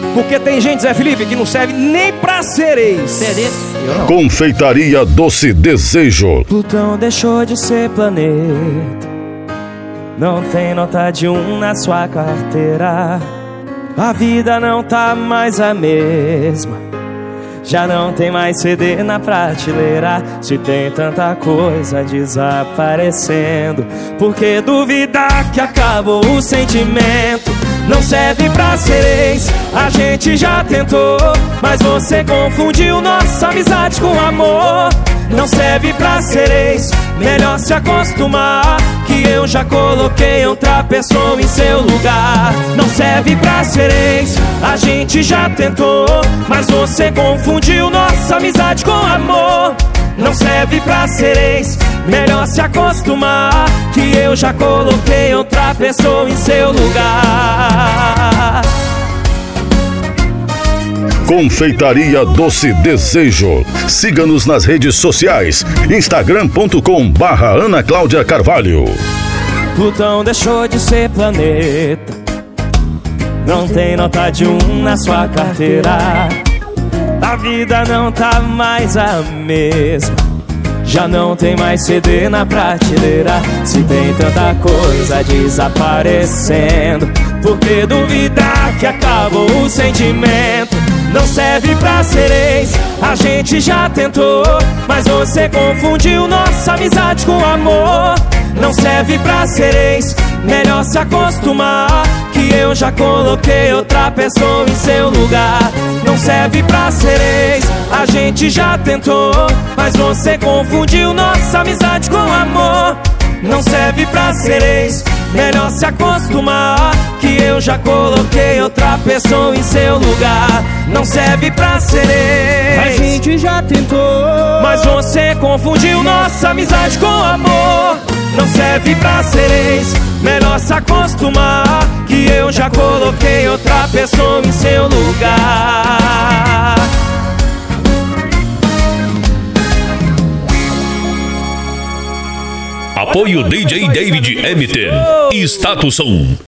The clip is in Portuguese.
Porque tem gente, Zé Felipe, que não serve nem pra ser ex. Você é desse? Eu não. Confeitaria Doce Desejo. Plutão deixou de ser planeta, não tem nota de 1 na sua carteira. A vida não tá mais a mesma, já não tem mais CD na prateleira. Se tem tanta coisa desaparecendo, por que duvidar que acabou o sentimento? Não serve pra ser ex, a gente já tentou, mas você confundiu nossa amizade com amor. Não serve pra ser ex, melhor se acostumar, que eu já coloquei outra pessoa em seu lugar. Não serve pra ser ex, a gente já tentou, mas você confundiu nossa amizade com amor. Não serve pra ser ex, melhor se acostumar, que eu já coloquei outra pessoa em seu lugar. Confeitaria Doce Desejo. Siga-nos nas redes sociais, instagram.com/Ana Cláudia Carvalho. Plutão deixou de ser planeta, não tem nota de 1 na sua carteira. A vida não tá mais a mesma, já não tem mais CD na prateleira. Se tem tanta coisa desaparecendo, por que duvidar que acabou o sentimento? Não serve pra ser ex, a gente já tentou, mas você confundiu nossa amizade com amor. Não serve pra ser ex, melhor se acostumar, que eu já coloquei outra pessoa em seu lugar. Não serve pra ser ex, a gente já tentou, mas você confundiu nossa amizade com amor. Não serve pra ser ex, melhor se acostumar, que eu já coloquei outra pessoa em seu lugar. Não serve pra ser ex, a gente já tentou, mas você confundiu nossa amizade com amor. Não serve pra ser ex, melhor se acostumar, que eu já coloquei outra pessoa em seu lugar. Apoio DJ David Emmiter. Status 1.